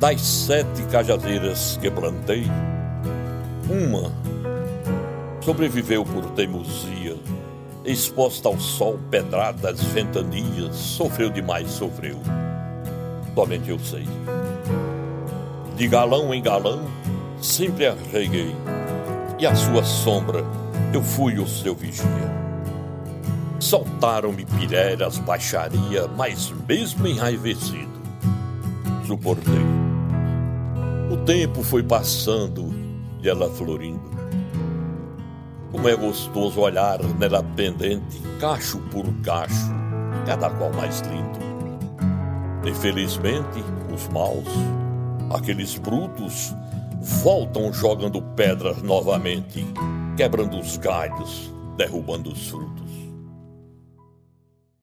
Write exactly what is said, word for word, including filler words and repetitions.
Das sete cajazeiras que plantei, uma sobreviveu por teimosia, exposta ao sol, pedradas, ventanias, sofreu demais, sofreu. Somente eu sei. De galão em galão, sempre a reguei, e a sua sombra eu fui o seu vigia. Soltaram-me pireiras, baixaria, mas mesmo enraivecido, suportei. O tempo foi passando e ela florindo. Como é gostoso olhar nela pendente, cacho por cacho, cada qual mais lindo. Infelizmente, os maus, aqueles brutos, voltam jogando pedras novamente, quebrando os galhos, derrubando os frutos.